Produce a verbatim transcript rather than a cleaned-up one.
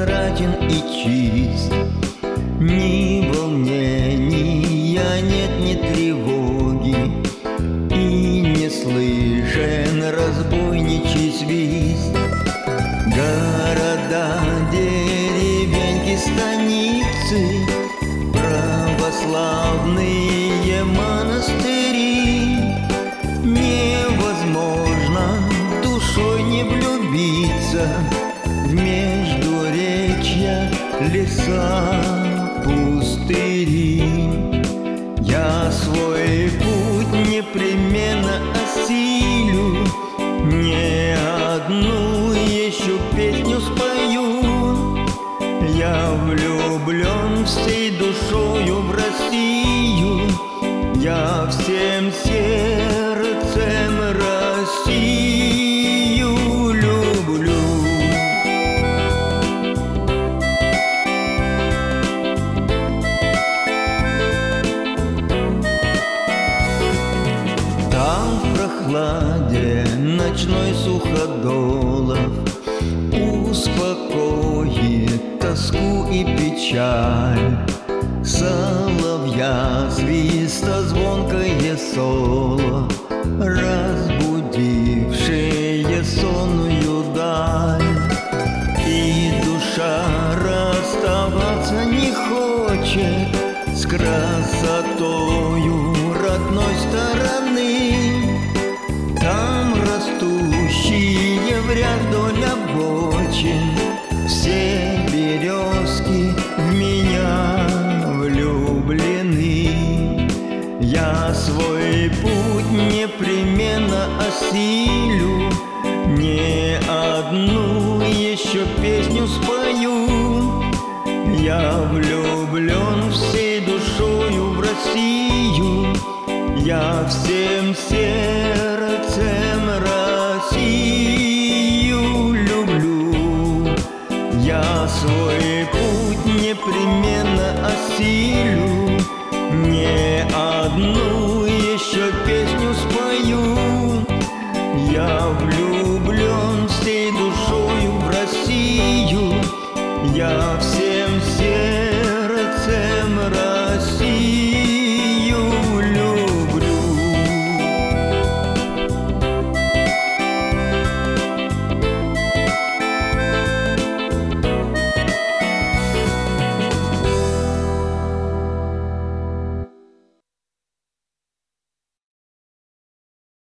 прозрачен и чист. Ни волнения нет, ни тревоги, и не слышен разбойничий свист. Города, деревеньки, станицы, православные монастыри. Невозможно душой не влюбиться в междуречья, леса, пустыри. Я свой путь непременно осилю, не одну еще песню спою. Я влюблен всей душою в Россию, я всем сердцем Россию люблю. Там в прохладе ночной суходолов успокоит тоску и печаль. Соловья свиста звонкое соло, разбудившее сонную даль. И душа расставаться не хочет с красотою родной стороны. Там растущие в ряд вдоль обочин все березки в меня влюблены. Я свой путь непременно осилю, не одну еще песню спою. Я влюблен всей душою в Россию, я всем сердцем Россию люблю. Я свой путь непременно осилю, не одну еще песню спою. Я влюблен всей душою в Россию, я